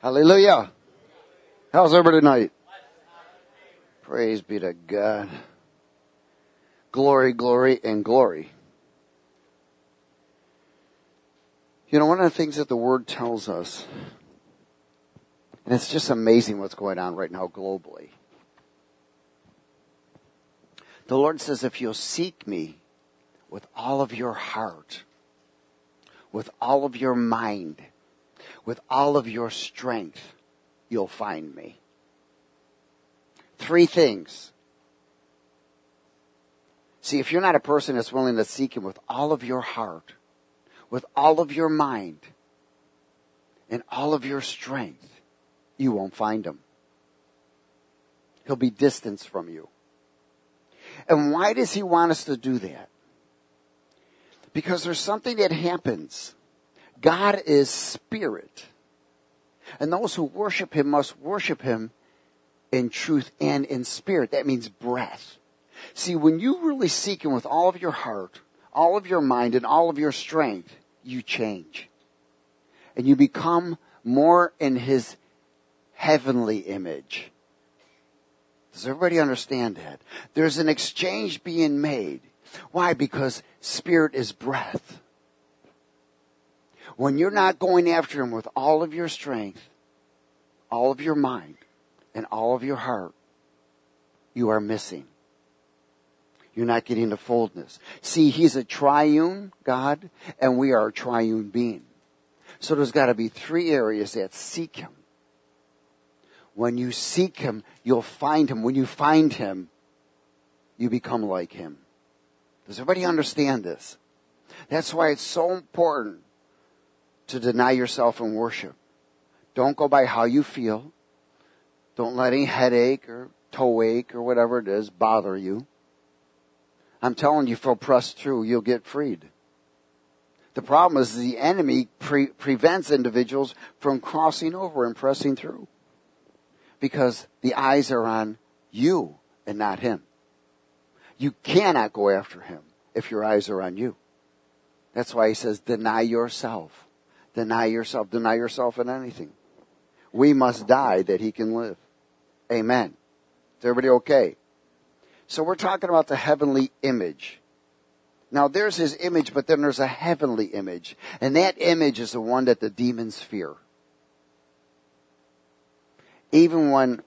Hallelujah. How's everybody tonight? Praise be to God. Glory, glory, and glory. You know, one of the things that the Word tells us, and it's just amazing what's going on right now globally. The Lord says, if you'll seek me with all of your heart, with all of your mind, with all of your strength, you'll find me. 3 things. See, if you're not a person that's willing to seek Him with all of your heart, with all of your mind, and all of your strength, you won't find Him. He'll be distanced from you. And why does He want us to do that? Because there's something that happens. God is spirit. And those who worship Him must worship Him in truth and in spirit. That means breath. See, when you really seek Him with all of your heart, all of your mind, and all of your strength, you change. And you become more in His heavenly image. Does everybody understand that? There's an exchange being made. Why? Because spirit is breath. When you're not going after Him with all of your strength, all of your mind, and all of your heart, you are missing. You're not getting the fullness. See, He's a triune God, and we are a triune being. So there's got to be 3 areas that seek Him. When you seek Him, you'll find Him. When you find Him, you become like Him. Does everybody understand this? That's why it's so important to deny yourself in worship. Don't go by how you feel. Don't let any headache or toe ache or whatever it is bother you. I'm telling you, if you'll press through, you'll get freed. The problem is the enemy prevents individuals from crossing over and pressing through. Because the eyes are on you and not Him. You cannot go after Him if your eyes are on you. That's why He says, deny yourself. Deny yourself. Deny yourself in anything. We must die that He can live. Amen. Is everybody okay? So we're talking about the heavenly image. Now there's His image, but then there's a heavenly image. And that image is the one that the demons fear. Even when,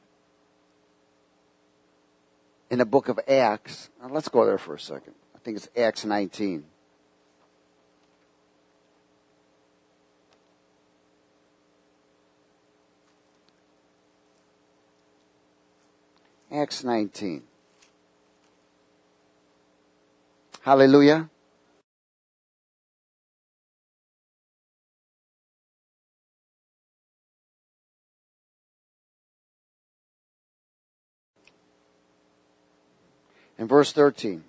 in the book of Acts, let's go there for a second. I think it's Acts 19. Acts 19. Hallelujah. In verse 13.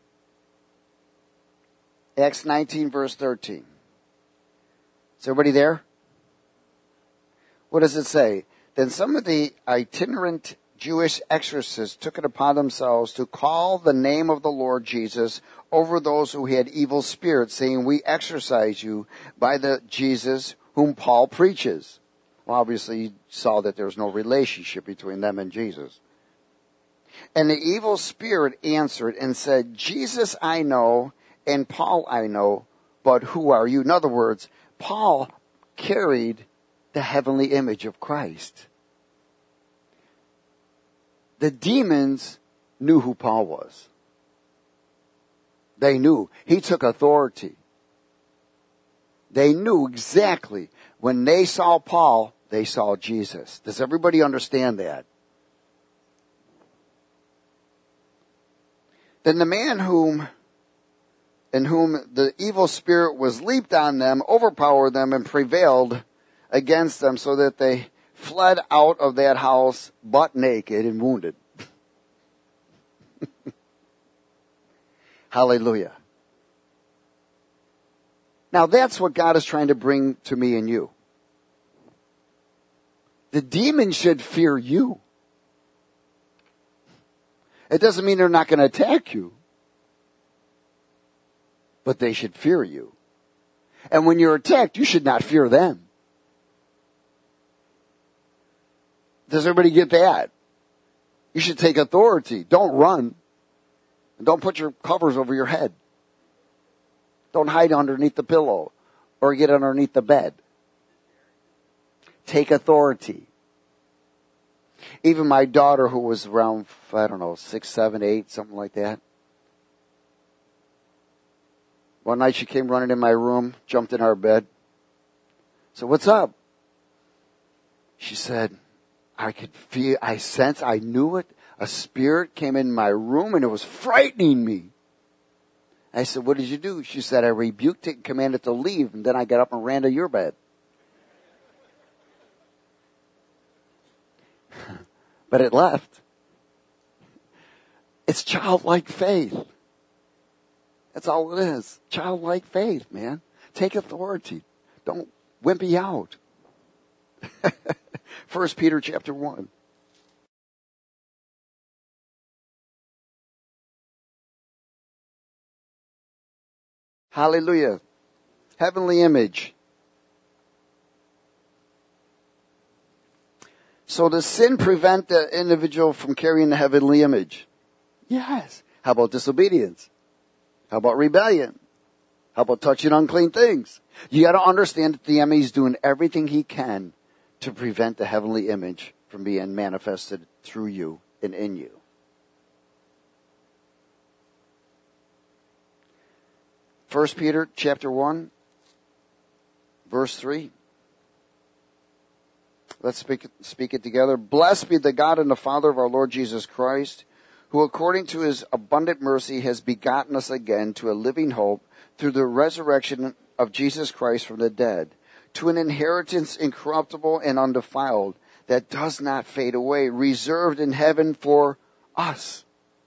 Acts 19, verse 13. Is everybody there? What does it say? Then some of the itinerant Jewish exorcists took it upon themselves to call the name of the Lord Jesus over those who had evil spirits, saying, we exorcise you by the Jesus whom Paul preaches. Well, obviously, you saw that there was no relationship between them and Jesus. And the evil spirit answered and said, Jesus I know, and Paul I know, but who are you? In other words, Paul carried the heavenly image of Christ. The demons knew who Paul was. They knew. He took authority. They knew exactly. When they saw Paul, they saw Jesus. Does everybody understand that? Then the man in whom the evil spirit was leaped on them, overpowered them, and prevailed against them, so that they fled out of that house butt naked and wounded. Hallelujah. Now that's what God is trying to bring to me and you. The demons should fear you. It doesn't mean they're not going to attack you. But they should fear you. And when you're attacked, you should not fear them. Does everybody get that? You should take authority. Don't run. And don't put your covers over your head. Don't hide underneath the pillow or get underneath the bed. Take authority. Even my daughter, who was around, 6, 7, 8, something like that. One night she came running in my room, jumped in our bed. So what's up? She said, I could feel, I knew it. A spirit came in my room and it was frightening me. I said, what did you do? She said, I rebuked it and commanded it to leave. And then I got up and ran to your bed. But it left. It's childlike faith. That's all it is. Childlike faith, man. Take authority. Don't wimpy out. 1 Peter chapter 1. Hallelujah. Heavenly image. So does sin prevent the individual from carrying the heavenly image? Yes. How about disobedience? How about rebellion? How about touching unclean things? You got to understand that the enemy is doing everything he can to prevent the heavenly image from being manifested through you and in you. First Peter chapter 1, verse 3. Let's speak it together. Blessed be the God and the Father of our Lord Jesus Christ, who according to his abundant mercy has begotten us again to a living hope through the resurrection of Jesus Christ from the dead, to an inheritance incorruptible and undefiled, that does not fade away, reserved in heaven for us,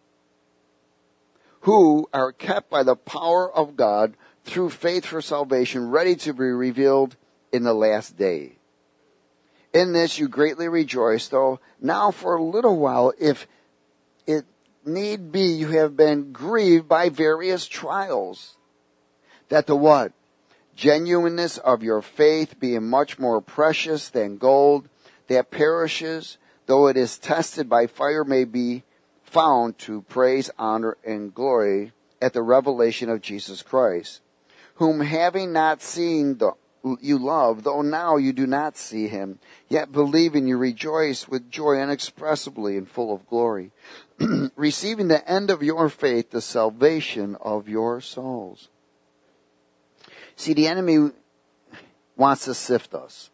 who are kept by the power of God through faith for salvation, ready to be revealed in the last day. In this you greatly rejoice, though now for a little while, if it need be, you have been grieved by various trials, that the what? Genuineness of your faith, being much more precious than gold that perishes, though it is tested by fire, may be found to praise, honor, and glory at the revelation of Jesus Christ, whom having not seen you love, though now you do not see him, yet believing you rejoice with joy inexpressibly and full of glory, receiving the end of your faith, the salvation of your souls. See, the enemy wants to sift us.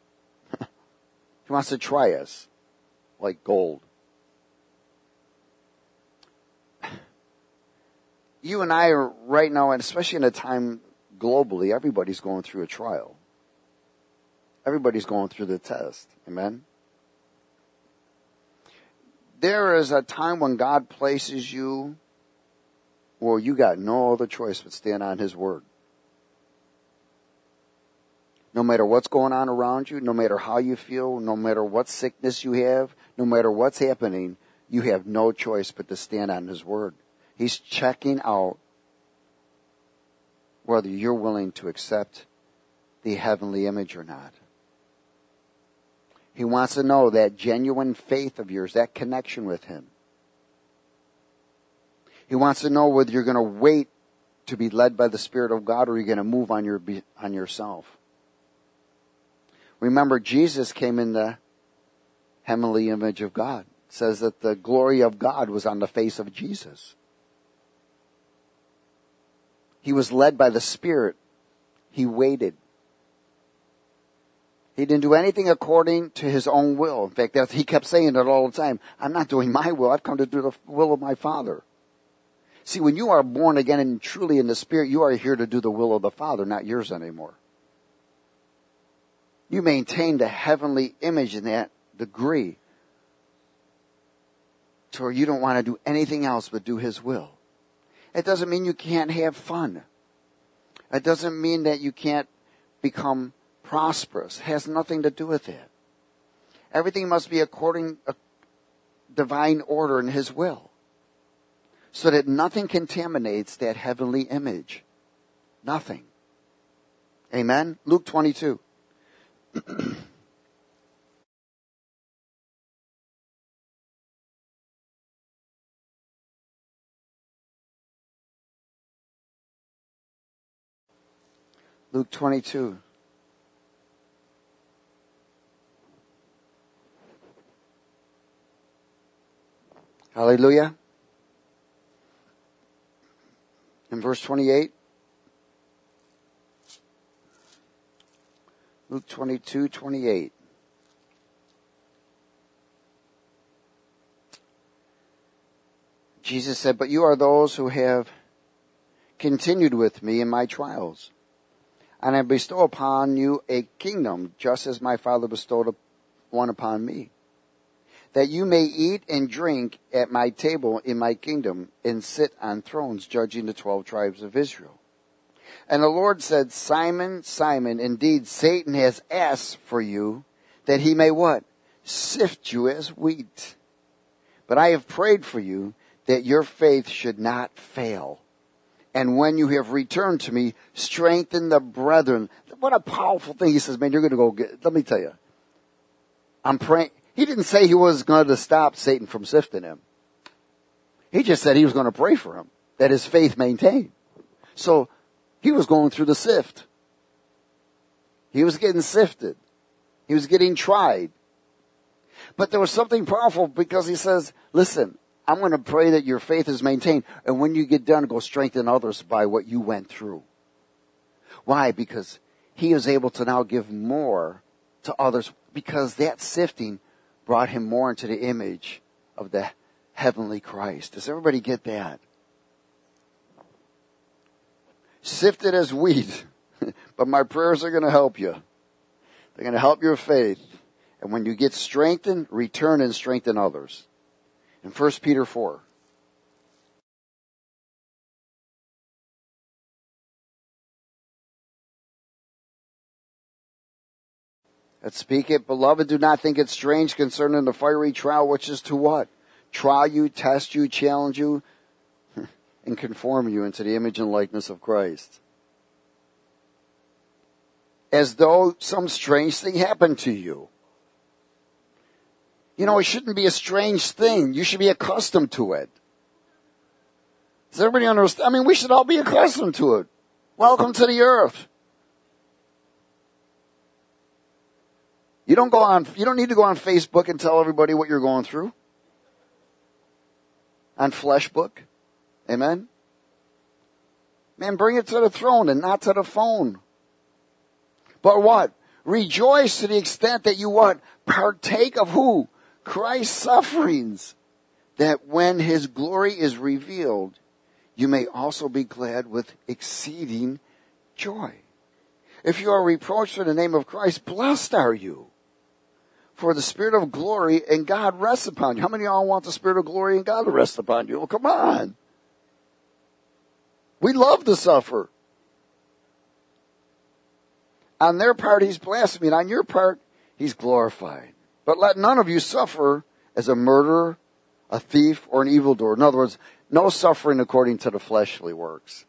He wants to try us like gold. You and I are right now, and especially in a time globally, everybody's going through a trial. Everybody's going through the test. Amen? There is a time when God places you where you got no other choice but stand on his word. No matter what's going on around you, no matter how you feel, no matter what sickness you have, no matter what's happening, you have no choice but to stand on his word. He's checking out whether you're willing to accept the heavenly image or not. He wants to know that genuine faith of yours, that connection with him. He wants to know whether you're going to wait to be led by the Spirit of God or you're going to move on yourself. Remember, Jesus came in the heavenly image of God. It says that the glory of God was on the face of Jesus. He was led by the Spirit. He waited. He didn't do anything according to his own will. In fact, he kept saying it all the time. I'm not doing my will. I've come to do the will of my Father. See, when you are born again and truly in the Spirit, you are here to do the will of the Father, not yours anymore. You maintain the heavenly image in that degree to where you don't want to do anything else but do his will. It doesn't mean you can't have fun. It doesn't mean that you can't become prosperous. It has nothing to do with it. Everything must be according to divine order in his will, so that nothing contaminates that heavenly image. Nothing. Amen? Luke 22. Luke 22. Hallelujah. In verse 28. Luke 22:28. Jesus said, "But you are those who have continued with me in my trials. And I bestow upon you a kingdom, just as my Father bestowed one upon me, that you may eat and drink at my table in my kingdom and sit on thrones judging the 12 tribes of Israel." And the Lord said, "Simon, Simon, indeed Satan has asked for you that he may" what? "Sift you as wheat. But I have prayed for you that your faith should not fail. And when you have returned to me, strengthen the brethren." What a powerful thing. He says, man, you're going to go get, let me tell you. I'm praying. He didn't say he was going to stop Satan from sifting him. He just said he was going to pray for him, that his faith maintained. So he was going through the sift. He was getting sifted. He was getting tried. But there was something powerful because he says, listen, I'm going to pray that your faith is maintained. And when you get done, go strengthen others by what you went through. Why? Because he is able to now give more to others because that sifting brought him more into the image of the heavenly Christ. Does everybody get that? Sifted as wheat. But my prayers are going to help you. They're going to help your faith. And when you get strengthened, return and strengthen others. In 1 Peter 4. Let's speak it. Beloved, do not think it strange concerning the fiery trial, which is to what? Try you, test you, challenge you, and conform you into the image and likeness of Christ. As though some strange thing happened to you. You know, it shouldn't be a strange thing. You should be accustomed to it. Does everybody understand? I mean, we should all be accustomed to it. Welcome to the earth. You don't need to go on Facebook and tell everybody what you're going through. On Fleshbook. Amen? Man, bring it to the throne and not to the phone. But what? Rejoice to the extent that you what? Partake of who? Christ's sufferings, that when his glory is revealed, you may also be glad with exceeding joy. If you are reproached for the name of Christ, blessed are you. For the Spirit of glory and God rests upon you. How many of y'all want the Spirit of glory and God to rest upon you? Well, come on. We love to suffer. On their part, he's blasphemed. On your part, he's glorified. But let none of you suffer as a murderer, a thief, or an evildoer. In other words, no suffering according to the fleshly works.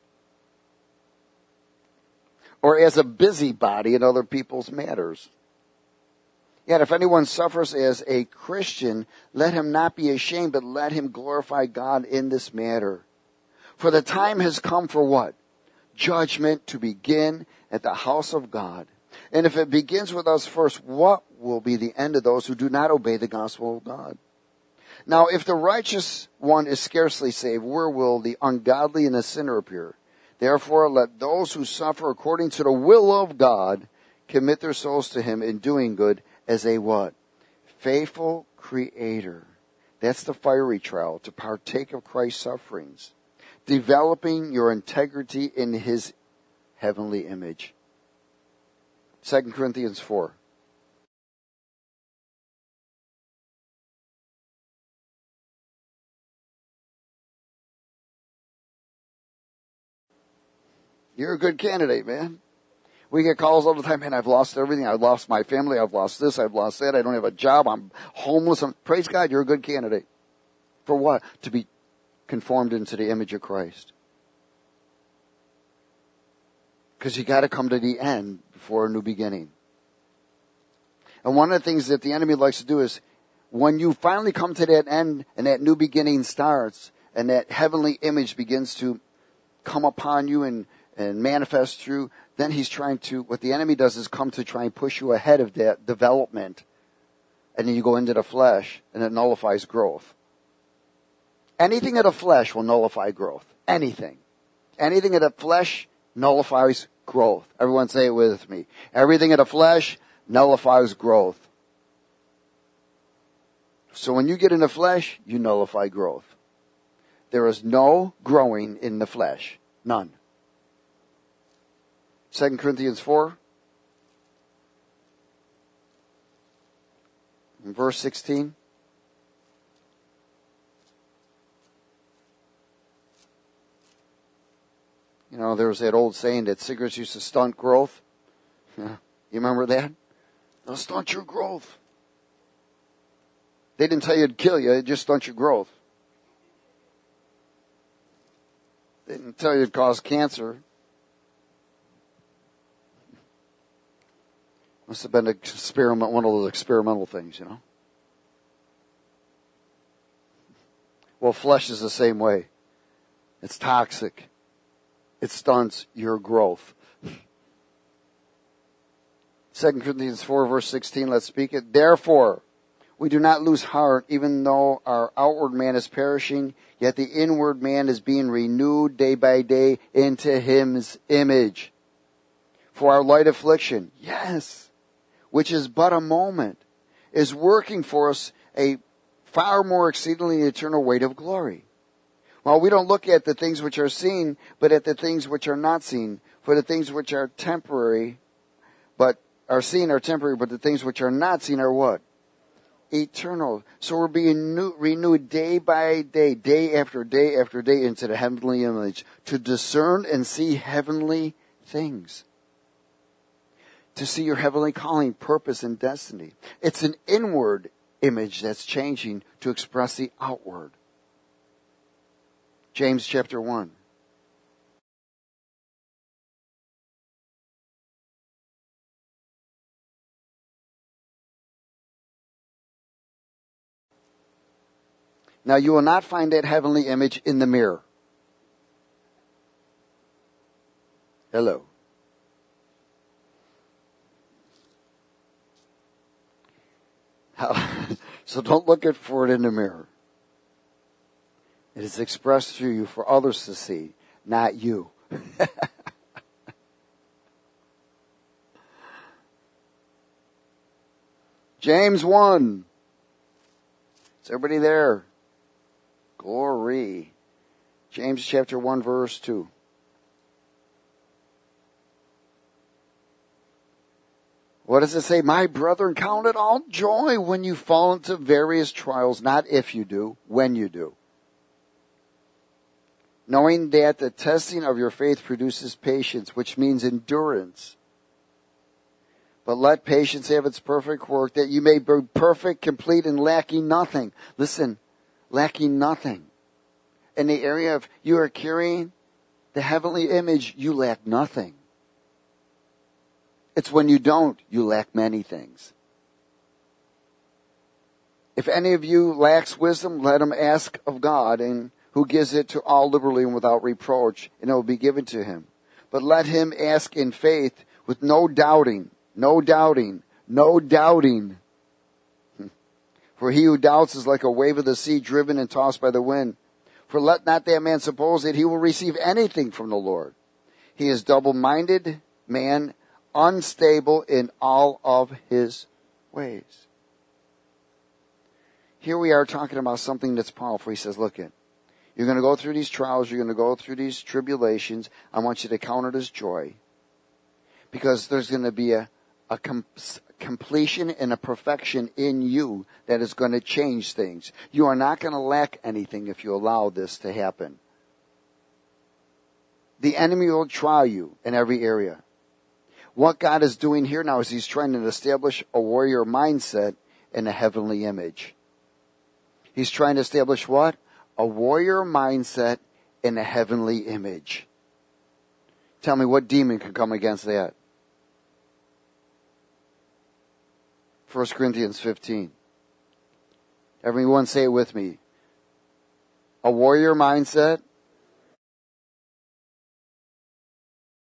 Or as a busybody in other people's matters. Yet if anyone suffers as a Christian, let him not be ashamed, but let him glorify God in this matter. For the time has come for what? Judgment to begin at the house of God. And if it begins with us first, what will be the end of those who do not obey the gospel of God? Now, if the righteous one is scarcely saved, where will the ungodly and the sinner appear? Therefore, let those who suffer according to the will of God commit their souls to him in doing good as a what? Faithful creator. That's the fiery trial, to partake of Christ's sufferings. Developing your integrity in his heavenly image. 2 Corinthians 4. You're a good candidate, man. We get calls all the time, man, I've lost everything. I've lost my family. I've lost this. I've lost that. I don't have a job. I'm homeless. Praise God, you're a good candidate. For what? To be conformed into the image of Christ. Because you got to come to the end before a new beginning. And one of the things that the enemy likes to do is when you finally come to that end and that new beginning starts and that heavenly image begins to come upon you and and manifest through, then he's trying to, what the enemy does is come to try and push you ahead of that development. And then you go into the flesh, and it nullifies growth. Anything of the flesh will nullify growth. Anything. Anything of the flesh nullifies growth. Everyone say it with me. Everything of the flesh nullifies growth. So when you get in the flesh, you nullify growth. There is no growing in the flesh. None. 2 Corinthians 4. Verse 16. You know, there was that old saying that cigarettes used to stunt growth. Yeah. You remember that? They'll stunt your growth. They didn't tell you it'd kill you, it just stunt your growth. They didn't tell you it'd cause cancer. Must have been an experiment, one of those experimental things, you know. Well, flesh is the same way. It's toxic. It stunts your growth. 2 Corinthians 4 verse 16, let's speak it. Therefore, we do not lose heart, even though our outward man is perishing, yet the inward man is being renewed day by day into his image. For our light affliction, yes, which is but a moment, is working for us a far more exceedingly eternal weight of glory. Well, we don't look at the things which are seen, but at the things which are not seen. For the things which are temporary, but are seen are temporary, but the things which are not seen are what? Eternal. So we're being renewed day by day, day after day after day into the heavenly image to discern and see heavenly things. To see your heavenly calling, purpose, and destiny. It's an inward image that's changing to express the outward. James chapter 1. Now you will not find that heavenly image in the mirror. Hello. So don't look for it in the mirror. It is expressed through you for others to see, not you. James 1. Is everybody there? Glory. James chapter 1 verse 2. What does it say? My brethren, count it all joy when you fall into various trials, not if you do, when you do. Knowing that the testing of your faith produces patience, which means endurance. But let patience have its perfect work, that you may be perfect, complete, and lacking nothing. Listen, lacking nothing. In the area of you are carrying the heavenly image, you lack nothing. It's when you don't, you lack many things. If any of you lacks wisdom, let him ask of God, and who gives it to all liberally and without reproach, and it will be given to him. But let him ask in faith with no doubting. No doubting. No doubting. For he who doubts is like a wave of the sea driven and tossed by the wind. For let not that man suppose that he will receive anything from the Lord. He is double-minded man, unstable in all of his ways. Here we are talking about something that's powerful. He says, look it. You're going to go through these trials. You're going to go through these tribulations. I want you to count it as joy. Because there's going to be a completion and a perfection in you that is going to change things. You are not going to lack anything if you allow this to happen. The enemy will try you in every area. What God is doing here now is he's trying to establish a warrior mindset in a heavenly image. He's trying to establish what? A warrior mindset in a heavenly image. Tell me what demon could come against that? 1 Corinthians 15. Everyone say it with me. A warrior mindset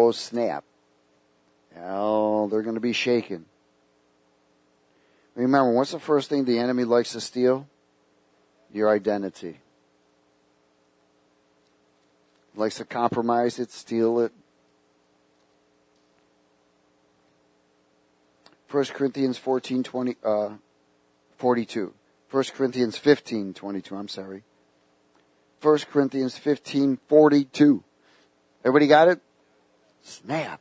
goes snap. Well, they're going to be shaken. Remember, what's the first thing the enemy likes to steal? Your identity. Likes to compromise it, steal it. 1 Corinthians 42. 1 Corinthians 15:22, I'm sorry. 1 Corinthians 15:42. Everybody got it? Snap.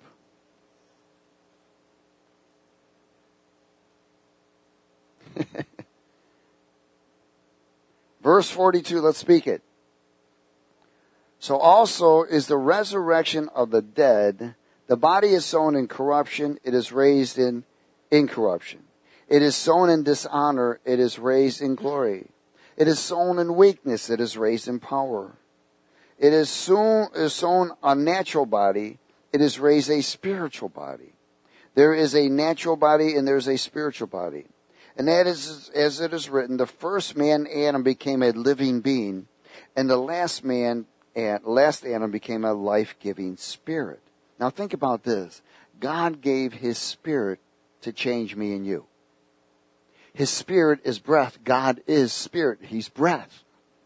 Verse 42, let's speak it. So also is the resurrection of the dead. The body is sown in corruption, it is raised in incorruption. It is sown in dishonor, it is raised in glory. It is sown in weakness, it is raised in power. It is sown a natural body, it is raised a spiritual body. There is a natural body and there is a spiritual body. And that is, as it is written, the first man, Adam, became a living being, and the last Adam became a life-giving spirit. Now think about this. God gave His Spirit to change me and you. His Spirit is breath. God is Spirit. He's breath.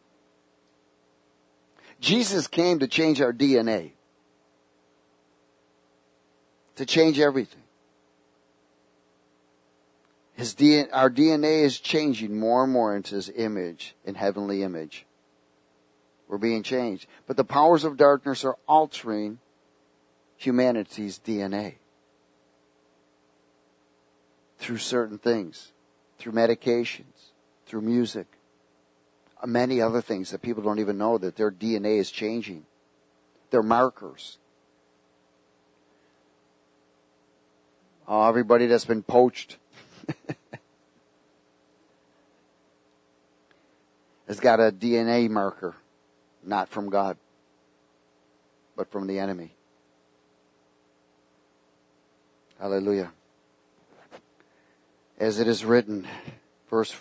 Jesus came to change our DNA. To change everything. Our DNA is changing more and more into His image, in heavenly image. We're being changed. But the powers of darkness are altering humanity's DNA. Through certain things. Through medications. Through music. Many other things that people don't even know that their DNA is changing. Their markers. Oh, everybody that's been poached has got a DNA marker. Not from God, but from the enemy. Hallelujah. As it is written, verse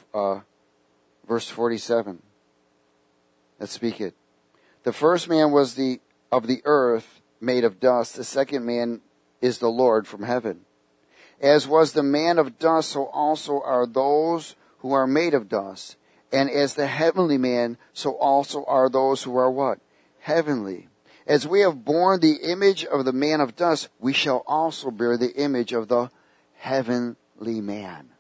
47. Let's speak it. The first man was of the earth, made of dust. The second man is the Lord from heaven. As was the man of dust, so also are those who are made of dust. And as the heavenly man, so also are those who are what? Heavenly. As we have borne the image of the man of dust, we shall also bear the image of the heavenly man.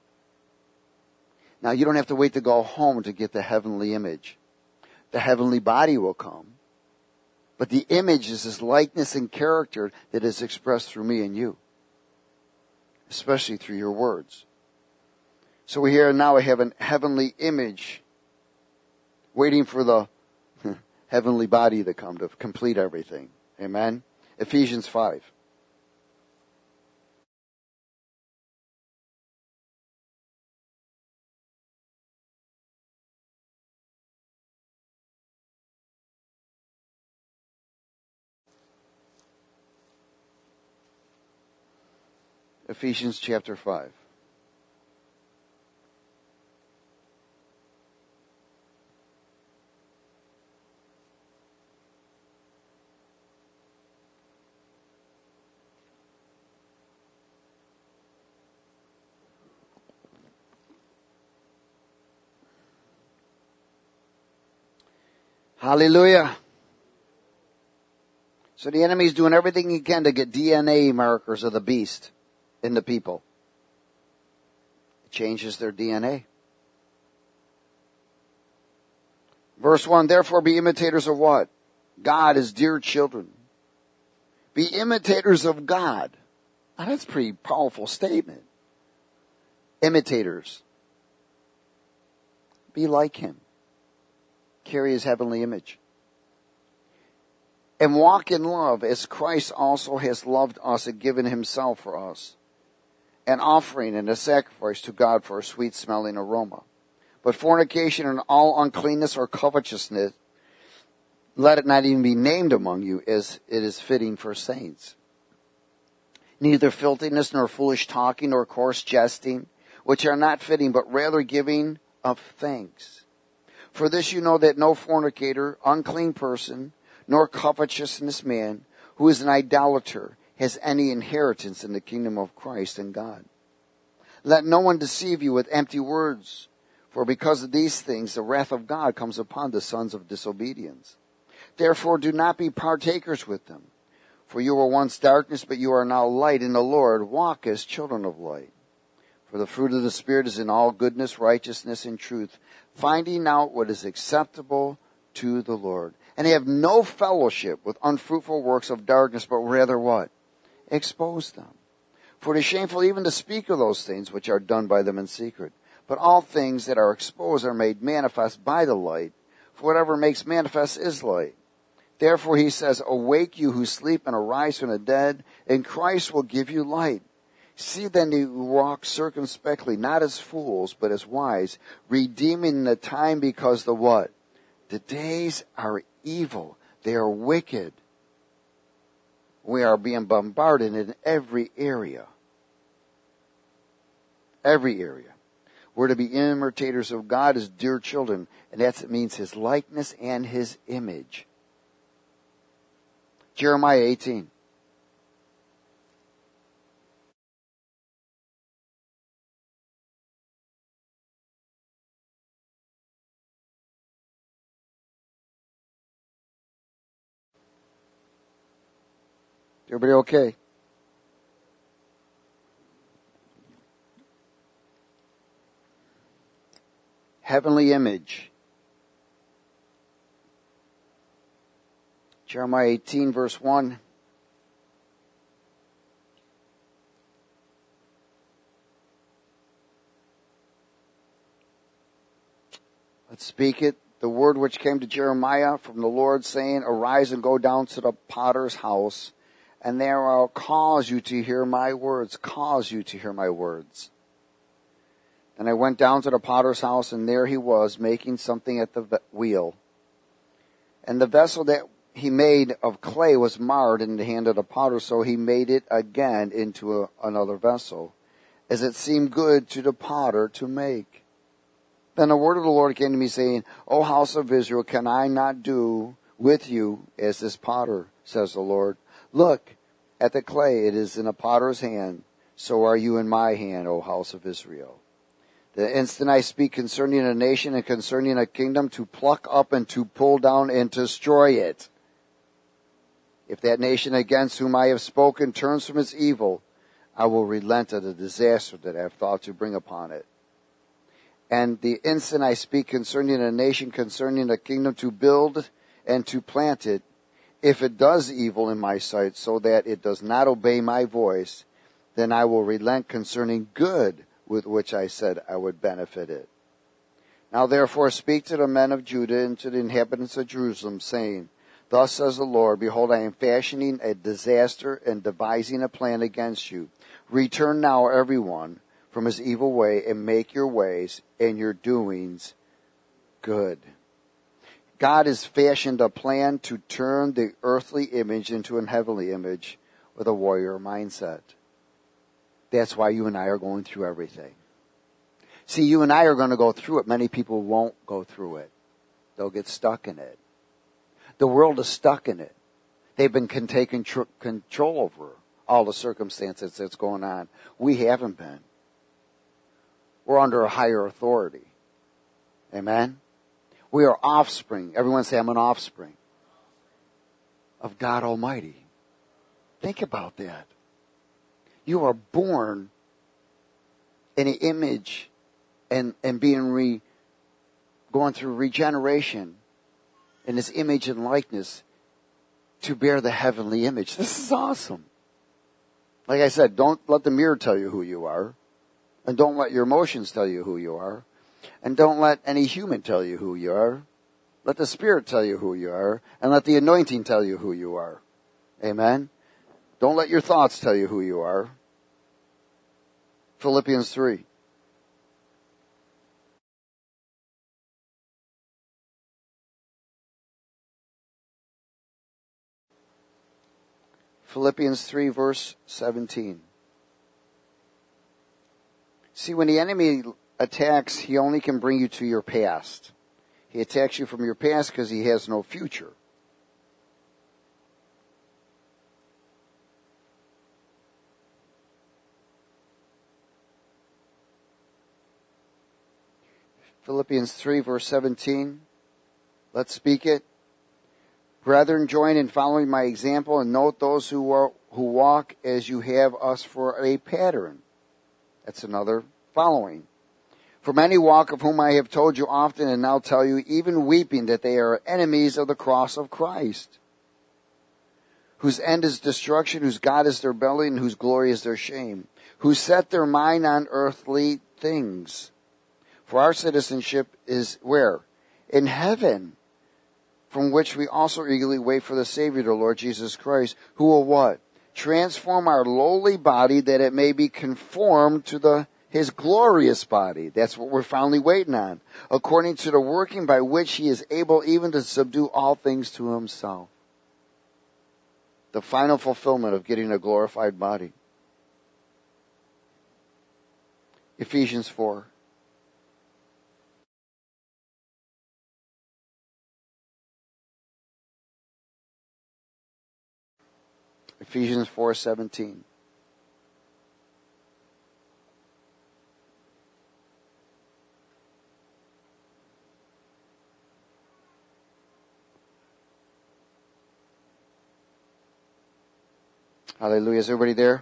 Now, you don't have to wait to go home to get the heavenly image. The heavenly body will come. But the image is this likeness and character that is expressed through me and you. Especially through your words. So we here now have a heavenly image waiting for the heavenly body to come to complete everything. Amen? Ephesians 5. Ephesians chapter 5. Hallelujah. So the enemy is doing everything he can to get DNA markers of the beast in the people. It changes their DNA. Verse 1, therefore be imitators of what? God as dear children. Be imitators of God. Now that's a pretty powerful statement. Imitators. Be like Him. Carry His heavenly image. And walk in love as Christ also has loved us and given Himself for us. An offering and a sacrifice to God for a sweet smelling aroma. But fornication and all uncleanness or covetousness, let it not even be named among you as it is fitting for saints. Neither filthiness nor foolish talking nor coarse jesting, which are not fitting, but rather giving of thanks. For this you know that no fornicator, unclean person, nor covetousness man, who is an idolater has any inheritance in the kingdom of Christ and God. Let no one deceive you with empty words, for because of these things the wrath of God comes upon the sons of disobedience. Therefore do not be partakers with them. For you were once darkness, but you are now light in the Lord. Walk as children of light. For the fruit of the Spirit is in all goodness, righteousness, and truth, finding out what is acceptable to the Lord. And have no fellowship with unfruitful works of darkness, but rather what? Expose them. For it is shameful even to speak of those things which are done by them in secret. But all things that are exposed are made manifest by the light. For whatever makes manifest is light. Therefore he says, awake you who sleep and arise from the dead, and Christ will give you light. See then you walk circumspectly, not as fools, but as wise, redeeming the time because the what? The days are evil. They are wicked. We are being bombarded in every area. Every area. We're to be imitators of God as dear children, and that means his likeness and his image. Jeremiah 18. Everybody okay? Heavenly image. Jeremiah 18 verse 1. Let's speak it. The word which came to Jeremiah from the Lord, saying, arise and go down to the potter's house, and there I'll cause you to hear my words. Cause you to hear my words. And I went down to the potter's house, and there he was, making something at the wheel. And the vessel that he made of clay was marred in the hand of the potter, so he made it again into another vessel, as it seemed good to the potter to make. Then the word of the Lord came to me, saying, O house of Israel, can I not do with you as this potter, says the Lord? Look at the clay, it is in a potter's hand, so are you in my hand, O house of Israel. The instant I speak concerning a nation and concerning a kingdom, to pluck up and to pull down and to destroy it. If that nation against whom I have spoken turns from its evil, I will relent of the disaster that I have thought to bring upon it. And the instant I speak concerning a nation, concerning a kingdom, to build and to plant it, if it does evil in my sight, so that it does not obey my voice, then I will relent concerning good with which I said I would benefit it. Now therefore speak to the men of Judah and to the inhabitants of Jerusalem, saying, Thus says the Lord, behold, I am fashioning a disaster and devising a plan against you. Return now everyone from his evil way, and make your ways and your doings good. God has fashioned a plan to turn the earthly image into a heavenly image with a warrior mindset. That's why you and I are going through everything. See, you and I are going to go through it. Many people won't go through it. They'll get stuck in it. The world is stuck in it. They've been taking control over all the circumstances that's going on. We haven't been. We're under a higher authority. Amen? We are offspring. Everyone say, I'm an offspring of God Almighty. Think about that. You are born in an image and being going through regeneration in this image and likeness to bear the heavenly image. This is awesome. Like I said, don't let the mirror tell you who you are. And don't let your emotions tell you who you are. And don't let any human tell you who you are. Let the Spirit tell you who you are. And let the anointing tell you who you are. Amen? Don't let your thoughts tell you who you are. Philippians 3. Philippians 3 verse 17. See, when the enemy attacks, he only can bring you to your past. He attacks you from your past because he has no future. Philippians 3 verse 17. Let's speak it. Brethren, join in following my example and note those who walk as you have us for a pattern. That's another following. For many walk, of whom I have told you often and now tell you, even weeping, that they are enemies of the cross of Christ, whose end is destruction, whose God is their belly, and whose glory is their shame, who set their mind on earthly things. For our citizenship is where? In heaven, from which we also eagerly wait for the Savior, the Lord Jesus Christ, who will what? Transform our lowly body that it may be conformed to His glorious body. That's what we're finally waiting on. According to the working by which He is able even to subdue all things to Himself. The final fulfillment of getting a glorified body. Ephesians 4. Ephesians 4:17. Hallelujah. Is everybody there?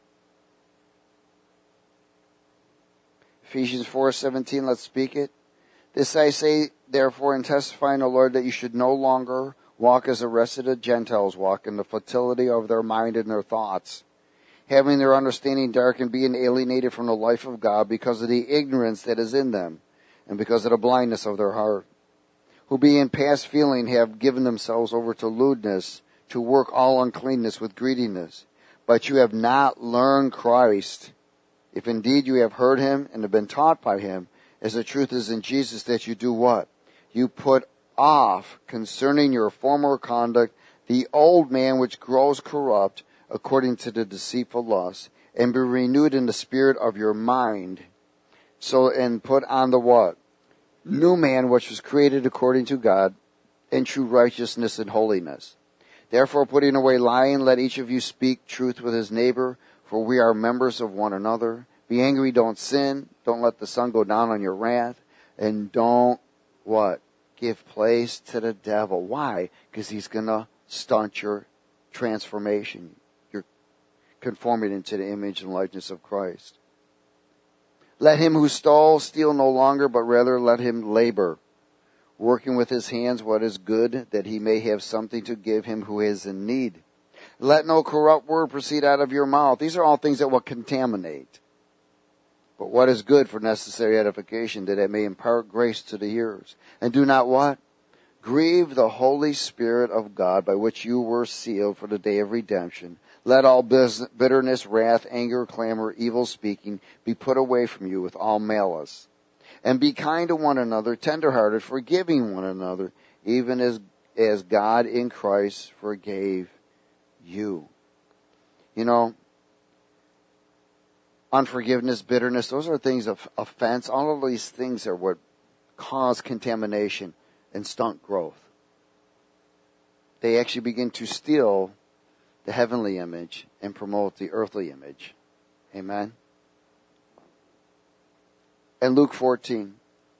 Ephesians 4:17, let's speak it. This I say, therefore, and testify in the Lord, that you should no longer walk as the rest of the Gentiles walk, in the futility of their mind and their thoughts, having their understanding darkened, being alienated from the life of God because of the ignorance that is in them, and because of the blindness of their heart, who being past feeling have given themselves over to lewdness, to work all uncleanness with greediness. But you have not learned Christ, if indeed you have heard Him and have been taught by Him, as the truth is in Jesus, that you do what? You put off concerning your former conduct the old man which grows corrupt according to the deceitful lust, and be renewed in the spirit of your mind. So, and put on the what? New man which was created according to God in true righteousness and holiness. Therefore, putting away lying, let each of you speak truth with his neighbor, for we are members of one another. Be angry, don't sin. Don't let the sun go down on your wrath. And don't, what? Give place to the devil. Why? Because he's going to stunt your transformation. You're conforming into the image and likeness of Christ. Let him who stole steal no longer, but rather let him labor, working with his hands what is good, that he may have something to give him who is in need. Let no corrupt word proceed out of your mouth. These are all things that will contaminate. But what is good for necessary edification, that it may impart grace to the hearers. And do not what? Grieve the Holy Spirit of God, by which you were sealed for the day of redemption. Let all bitterness, wrath, anger, clamor, evil speaking be put away from you with all malice. And be kind to one another, tenderhearted, forgiving one another, even as God in Christ forgave you. You know, unforgiveness, bitterness, those are things of offense. All of these things are what cause contamination and stunt growth. They actually begin to steal the heavenly image and promote the earthly image. Amen. And Luke 14.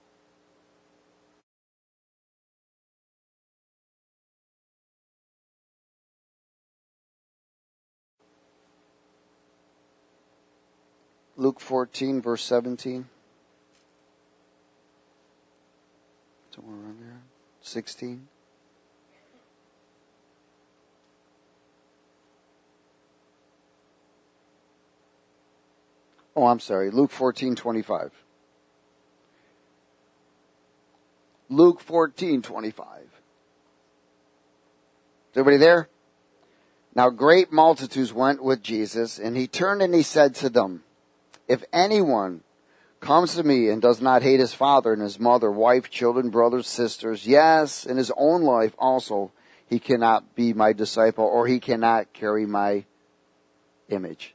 Luke 14, verse 17. Somewhere around there. 16. Oh, I'm sorry. Luke 14:25. Luke 14:25. Is everybody there? Now great multitudes went with Jesus, and he turned and he said to them, if anyone comes to me and does not hate his father and his mother, wife, children, brothers, sisters, yes, and his own life also, he cannot be my disciple, or he cannot carry my image.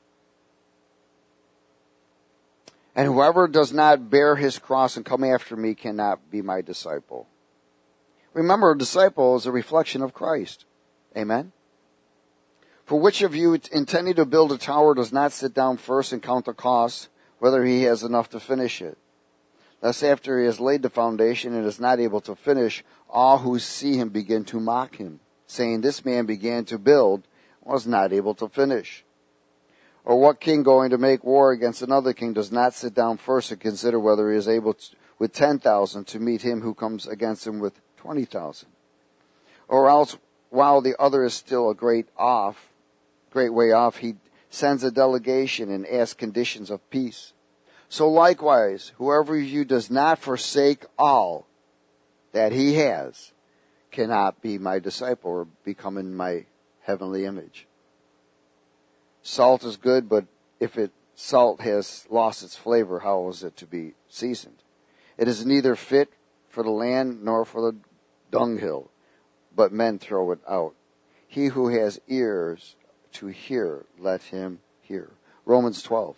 And whoever does not bear his cross and come after me cannot be my disciple. Remember, a disciple is a reflection of Christ. Amen? For which of you intending to build a tower does not sit down first and count the cost, whether he has enough to finish it? lest after he has laid the foundation and is not able to finish, all who see him begin to mock him, saying, this man began to build, and was not able to finish. Or what king going to make war against another king does not sit down first to consider whether he is able to, with 10,000 to meet him who comes against him with 20,000? Or else, while the other is still a great way off, he sends a delegation and asks conditions of peace. So likewise, whoever of you does not forsake all that he has cannot be my disciple or become in my heavenly image. Salt is good, but if salt has lost its flavor, how is it to be seasoned? It is neither fit for the land nor for the dunghill, but men throw it out. He who has ears to hear, let him hear. Romans 12.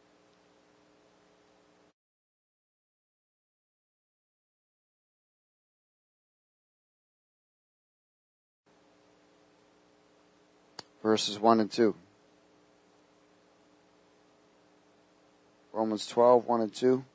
Verses 1 and 2. Romans 12, 1 and 2.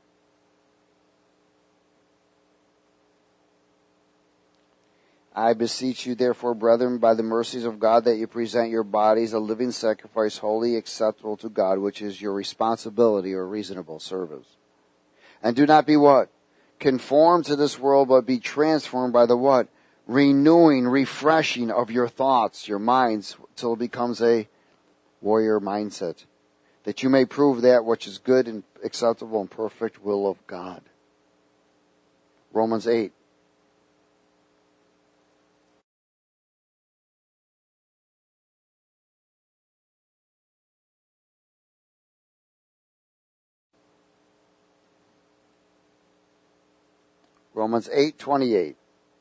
I beseech you, therefore, brethren, by the mercies of God, that you present your bodies a living sacrifice, holy, acceptable to God, which is your responsibility or reasonable service. And do not be what? Conformed to this world, but be transformed by the what? Renewing, refreshing of your thoughts, your minds, till it becomes a warrior mindset, that you may prove that which is good and acceptable and perfect will of God. Romans 8. Romans 8:28.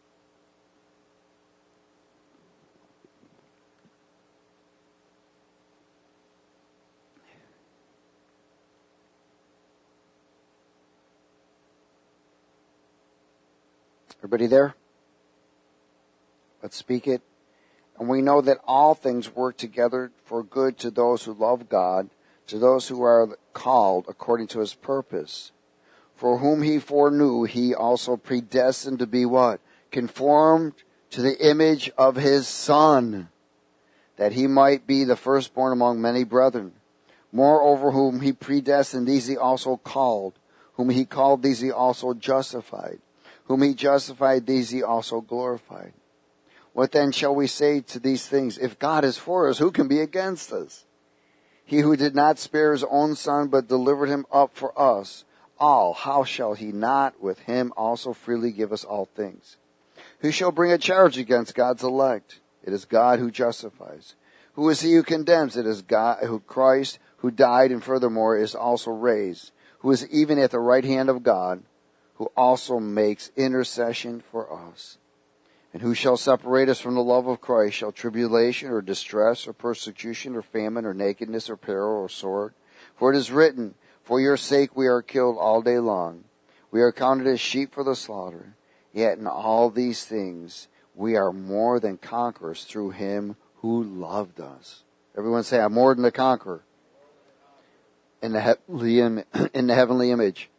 Everybody there? Let's speak it. And we know that all things work together for good to those who love God, to those who are called according to his purpose. For whom he foreknew, he also predestined to be what? Conformed to the image of his Son, that he might be the firstborn among many brethren. Moreover, whom he predestined, these he also called. Whom he called, these he also justified. Whom he justified, these he also glorified. What then shall we say to these things? If God is for us, who can be against us? He who did not spare his own Son, but delivered him up for us all, how shall he not with him also freely give us all things? Who shall bring a charge against God's elect? It is God who justifies. Who is he who condemns? It is God, Christ, who died and furthermore is also raised, who is even at the right hand of God, who also makes intercession for us. And who shall separate us from the love of Christ? Shall tribulation or distress or persecution or famine or nakedness or peril or sword? For it is written, for your sake we are killed all day long. We are counted as sheep for the slaughter. Yet in all these things we are more than conquerors through him who loved us. Everyone say, I'm more than a conqueror. In the heavenly image.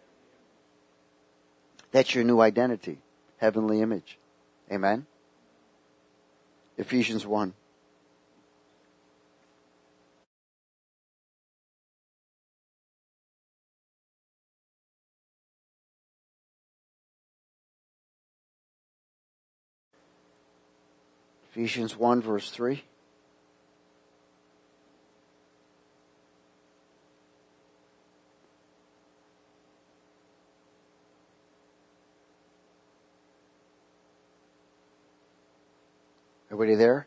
That's your new identity. Heavenly image. Amen? Ephesians 1. Ephesians 1 verse 3. Everybody there?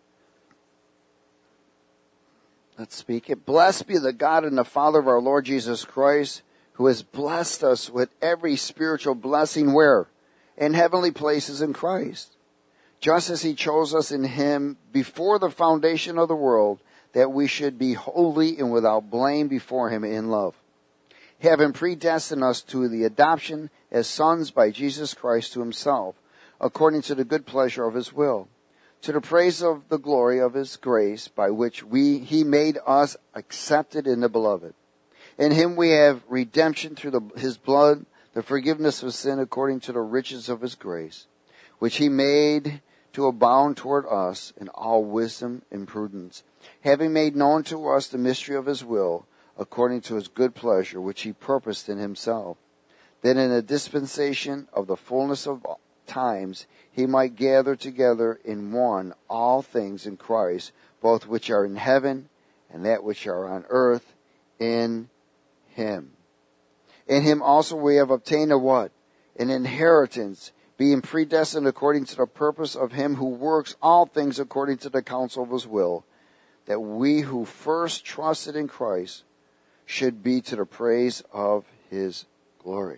Let's speak it. Blessed be the God and the Father of our Lord Jesus Christ, who has blessed us with every spiritual blessing where? In heavenly places in Christ. Just as he chose us in him before the foundation of the world, that we should be holy and without blame before him in love. Having predestined us to the adoption as sons by Jesus Christ to himself, according to the good pleasure of his will, to the praise of the glory of his grace, by which he made us accepted in the beloved. In him we have redemption through his blood, the forgiveness of sin according to the riches of his grace, which he made to abound toward us in all wisdom and prudence, having made known to us the mystery of his will, according to his good pleasure, which he purposed in himself, that in the dispensation of the fullness of times he might gather together in one all things in Christ, both which are in heaven and that which are on earth, in him. In him also we have obtained a what? An inheritance, being predestined according to the purpose of him who works all things according to the counsel of his will, that we who first trusted in Christ should be to the praise of his glory.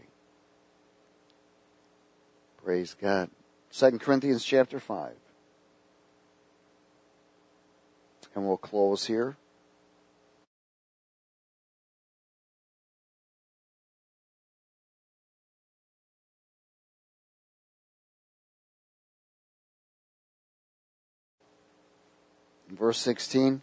Praise God. 2 Corinthians chapter 5. And we'll close here. Verse 16.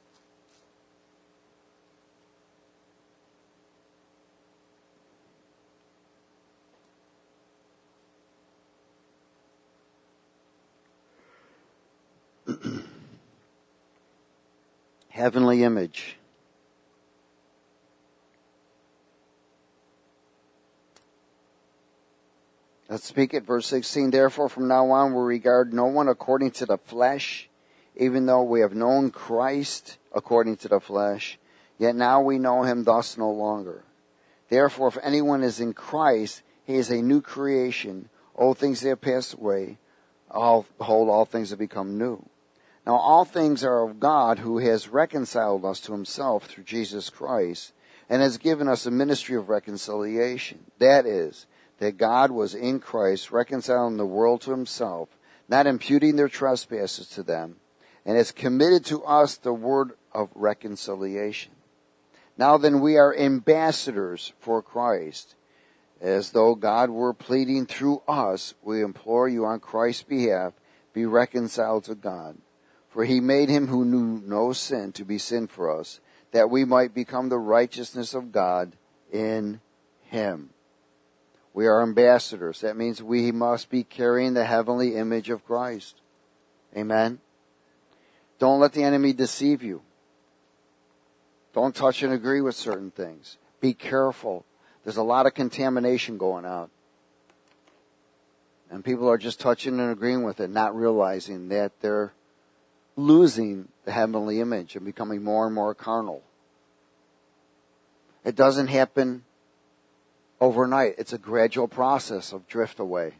Heavenly image. Let's speak at verse 16. Therefore, from now on, we regard no one according to the flesh, even though we have known Christ according to the flesh, yet now we know him thus no longer. Therefore, if anyone is in Christ, he is a new creation. Old things have passed away. Behold, all things have become new. Now all things are of God, who has reconciled us to himself through Jesus Christ, and has given us a ministry of reconciliation. That is, that God was in Christ reconciling the world to himself, not imputing their trespasses to them, and has committed to us the word of reconciliation. Now then, we are ambassadors for Christ. As though God were pleading through us, we implore you on Christ's behalf, be reconciled to God. For he made him who knew no sin to be sin for us, that we might become the righteousness of God in him. We are ambassadors. That means we must be carrying the heavenly image of Christ. Amen. Don't let the enemy deceive you. Don't touch and agree with certain things. Be careful. There's a lot of contamination going on. And people are just touching and agreeing with it, not realizing that they're losing the heavenly image and becoming more and more carnal. It doesn't happen overnight. It's a gradual process of drift away.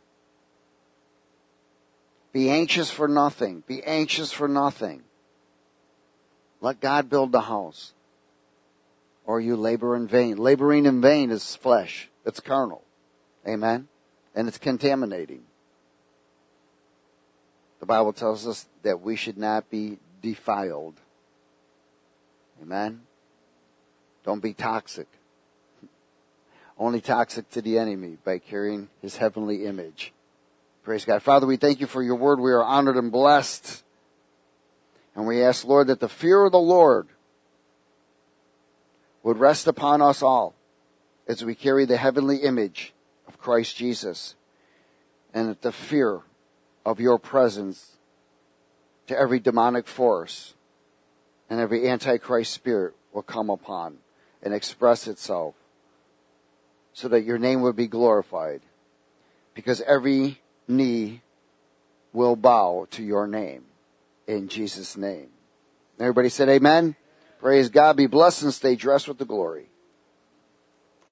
Be anxious for nothing. Be anxious for nothing. Let God build the house, or you labor in vain. Laboring in vain is flesh. It's carnal. Amen? And it's contaminating. The Bible tells us that we should not be defiled. Amen? Don't be toxic. Only toxic to the enemy by carrying his heavenly image. Praise God. Father, we thank you for your word. We are honored and blessed. And we ask, Lord, that the fear of the Lord would rest upon us all as we carry the heavenly image of Christ Jesus, and that the fear of your presence to every demonic force and every antichrist spirit will come upon and express itself, so that your name would be glorified, because every knee will bow to your name, in Jesus' name. Everybody said amen. Praise God. Be blessed and stay dressed with the glory.